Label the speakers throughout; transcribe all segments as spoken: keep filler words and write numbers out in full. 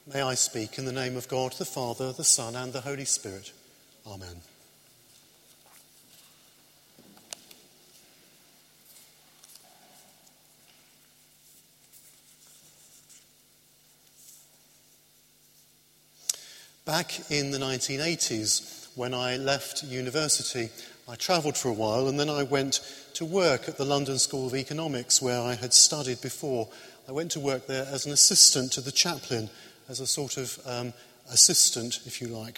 Speaker 1: May I speak in the name of God, the Father, the Son, and the Holy Spirit. Amen. Back in the nineteen eighties, when I left university, I travelled for a while and then I went to work at the London School of Economics where I had studied before. I went to work there as an assistant to the chaplain, as a sort of um, assistant, if you like.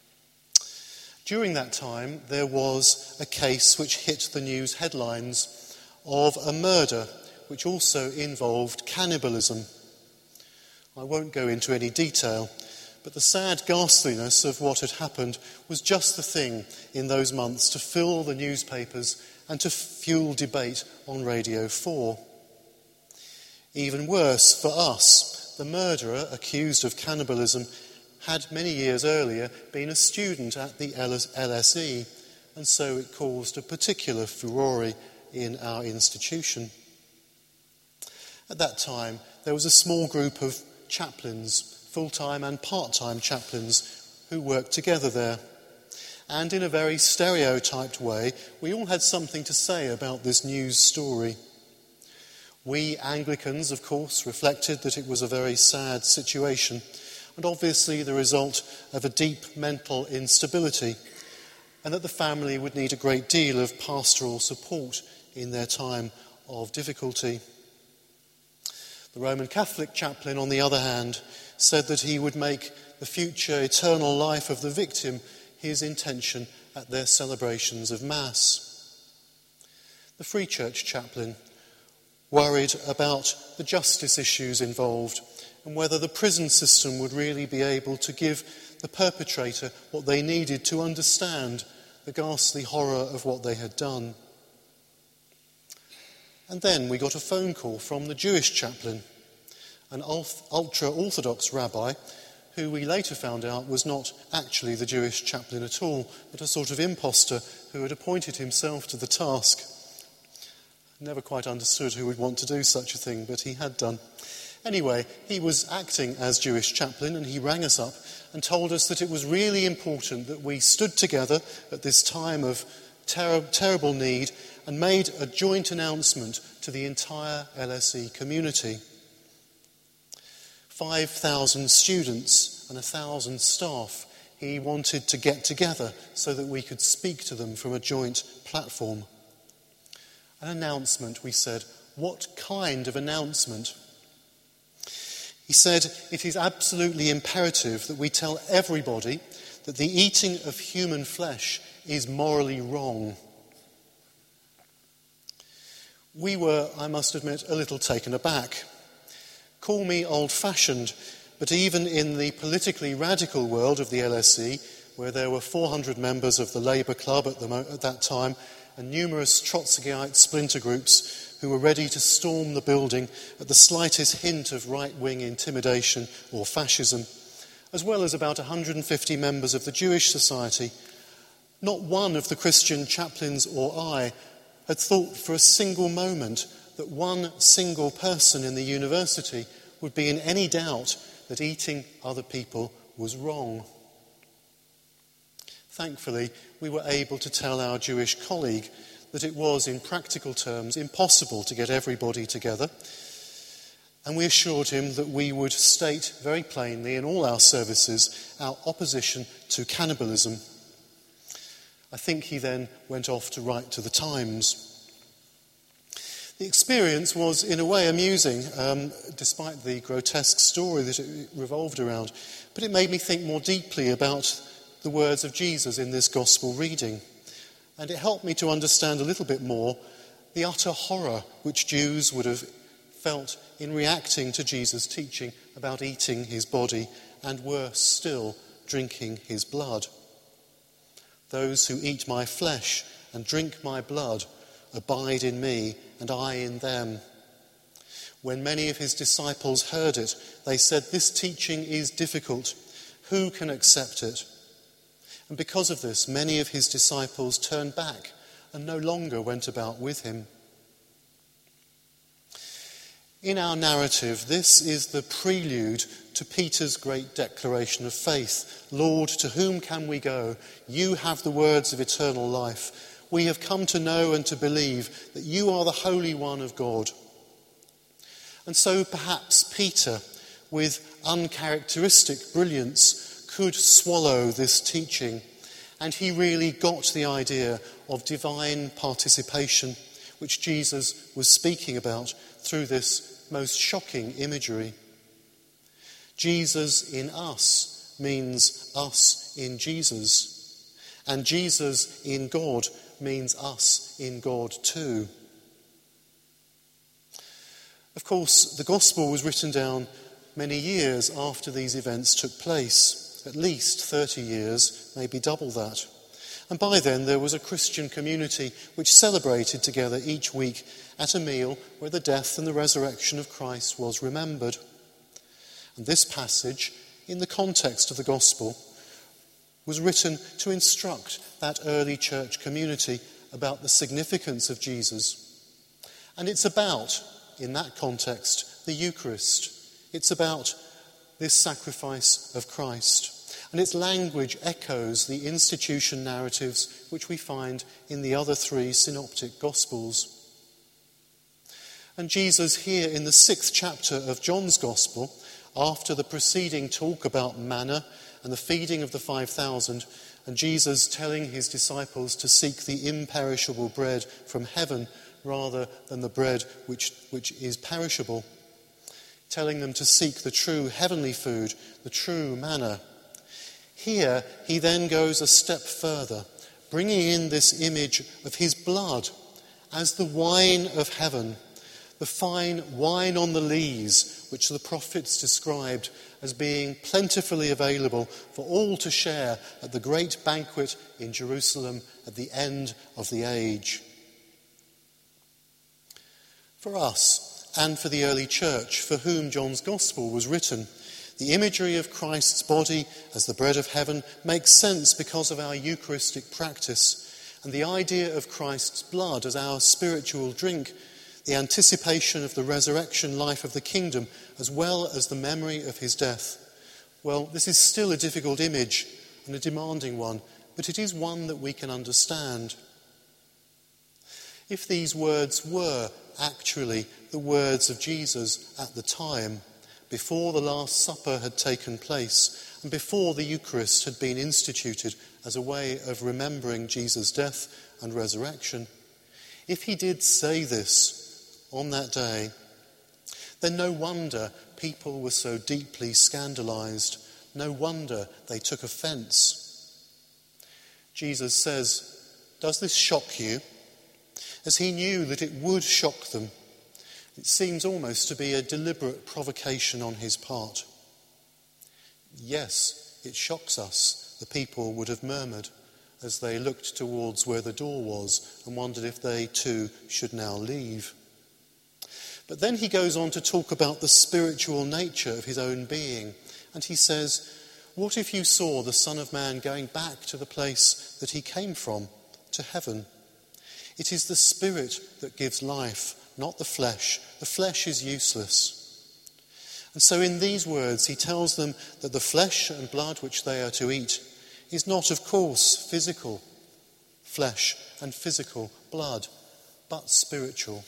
Speaker 1: During that time, there was a case which hit the news headlines of a murder which also involved cannibalism. I won't go into any detail, but the sad ghastliness of what had happened was just the thing in those months to fill the newspapers and to fuel debate on Radio four. Even worse for us, the murderer accused of cannibalism had many years earlier been a student at the L S E, and so it caused a particular furore in our institution. At that time, there was a small group of chaplains, full-time and part-time chaplains, who worked together there. And in a very stereotyped way, we all had something to say about this news story. We Anglicans, of course, reflected that it was a very sad situation, and obviously the result of a deep mental instability, and that the family would need a great deal of pastoral support in their time of difficulty. The Roman Catholic chaplain, on the other hand, said that he would make the future eternal life of the victim his intention at their celebrations of Mass. The Free Church chaplain worried about the justice issues involved and whether the prison system would really be able to give the perpetrator what they needed to understand the ghastly horror of what they had done. And then we got a phone call from the Jewish chaplain, an ultra-Orthodox rabbi who we later found out was not actually the Jewish chaplain at all, but a sort of imposter who had appointed himself to the task. Never quite understood who would want to do such a thing, but he had done. Anyway, he was acting as Jewish chaplain, and he rang us up and told us that it was really important that we stood together at this time of ter- terrible need and made a joint announcement to the entire L S E community. five thousand students and one thousand staff he wanted to get together so that we could speak to them from a joint platform. An announcement, we said. What kind of announcement? He said, it is absolutely imperative that we tell everybody that the eating of human flesh is morally wrong. We were, I must admit, a little taken aback. Call me old-fashioned, but even in the politically radical world of the L S E, where there were four hundred members of the Labour Club at, the mo- at that time, and numerous Trotskyite splinter groups who were ready to storm the building at the slightest hint of right-wing intimidation or fascism, as well as about one hundred fifty members of the Jewish Society, not one of the Christian chaplains or I had thought for a single moment that one single person in the university would be in any doubt that eating other people was wrong. Thankfully, we were able to tell our Jewish colleague that it was, in practical terms, impossible to get everybody together, and we assured him that we would state very plainly in all our services our opposition to cannibalism. I think he then went off to write to the Times. The experience was, in a way, amusing, um, despite the grotesque story that it revolved around, but it made me think more deeply about the words of Jesus in this gospel reading. And it helped me to understand a little bit more the utter horror which Jews would have felt in reacting to Jesus' teaching about eating his body and, worse still, drinking his blood. Those who eat my flesh and drink my blood abide in me and I in them. When many of his disciples heard it, they said, "This teaching is difficult. Who can accept it?" And because of this, many of his disciples turned back and no longer went about with him. In our narrative, this is the prelude to Peter's great declaration of faith. Lord, to whom can we go? You have the words of eternal life. We have come to know and to believe that you are the Holy One of God. And so perhaps Peter, with uncharacteristic brilliance, could swallow this teaching, and he really got the idea of divine participation, which Jesus was speaking about through this most shocking imagery. Jesus in us means us in Jesus, and Jesus in God means us in God too. Of course, the Gospel was written down many years after these events took place, at least thirty years, maybe double that. And by then there was a Christian community which celebrated together each week at a meal where the death and the resurrection of Christ was remembered. And this passage, in the context of the Gospel, was written to instruct that early church community about the significance of Jesus. And it's about, in that context, the Eucharist. It's about this sacrifice of Christ. And its language echoes the institution narratives which we find in the other three synoptic Gospels. And Jesus here in the sixth chapter of John's Gospel, after the preceding talk about manna and the feeding of the five thousand, and Jesus telling his disciples to seek the imperishable bread from heaven rather than the bread which, which is perishable, telling them to seek the true heavenly food, the true manna. Here he then goes a step further, bringing in this image of his blood as the wine of heaven, the fine wine on the lees, which the prophets described as being plentifully available for all to share at the great banquet in Jerusalem at the end of the age. For us, and for the early church for whom John's Gospel was written, the imagery of Christ's body as the bread of heaven makes sense because of our Eucharistic practice, and the idea of Christ's blood as our spiritual drink, the anticipation of the resurrection life of the kingdom, as well as the memory of his death. Well, this is still a difficult image and a demanding one, but it is one that we can understand. If these words were actually the words of Jesus at the time, before the Last Supper had taken place, and before the Eucharist had been instituted as a way of remembering Jesus' death and resurrection, if he did say this on that day, then no wonder people were so deeply scandalized. No wonder they took offense. Jesus says, "Does this shock you?" As he knew that it would shock them. It seems almost to be a deliberate provocation on his part. Yes, it shocks us, the people would have murmured as they looked towards where the door was and wondered if they too should now leave. But then he goes on to talk about the spiritual nature of his own being. And he says, what if you saw the Son of Man going back to the place that he came from, to heaven? It is the Spirit that gives life, not the flesh. The flesh is useless. And so in these words, he tells them that the flesh and blood which they are to eat is not, of course, physical flesh and physical blood, but spiritual.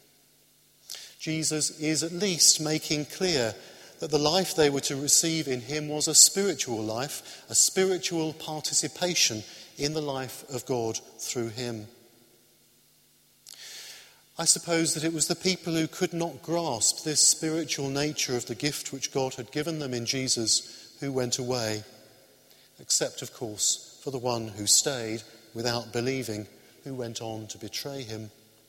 Speaker 1: Jesus is at least making clear that the life they were to receive in him was a spiritual life, a spiritual participation in the life of God through him. I suppose that it was the people who could not grasp this spiritual nature of the gift which God had given them in Jesus who went away, except, of course, for the one who stayed without believing, who went on to betray him.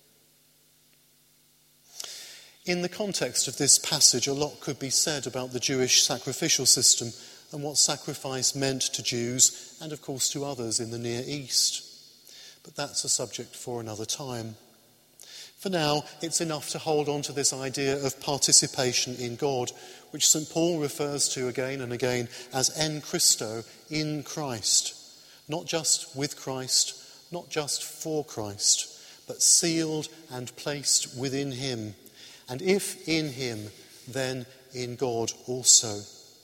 Speaker 1: In the context of this passage, a lot could be said about the Jewish sacrificial system and what sacrifice meant to Jews and, of course, to others in the Near East. But that's a subject for another time. For now, it's enough to hold on to this idea of participation in God, which Saint Paul refers to again and again as en Christo, in Christ. Not just with Christ, not just for Christ, but sealed and placed within him. And if in him, then in God also.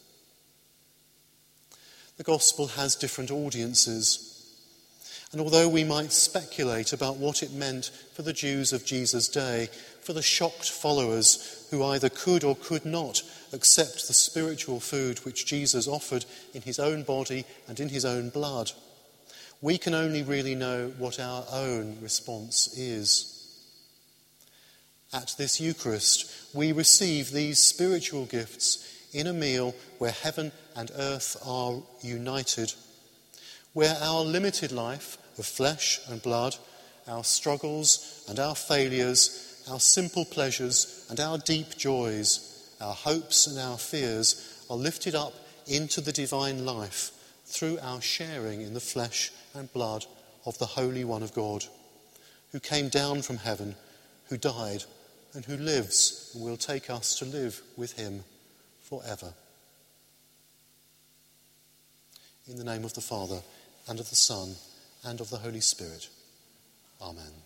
Speaker 1: The gospel has different audiences. And although we might speculate about what it meant for the Jews of Jesus' day, for the shocked followers who either could or could not accept the spiritual food which Jesus offered in his own body and in his own blood, we can only really know what our own response is. At this Eucharist, we receive these spiritual gifts in a meal where heaven and earth are united, where our limited life of flesh and blood, our struggles and our failures, our simple pleasures and our deep joys, our hopes and our fears are lifted up into the divine life through our sharing in the flesh and blood of the Holy One of God, who came down from heaven, who died, and who lives and will take us to live with him forever. In the name of the Father, and of the Son, and of the Holy Spirit. Amen.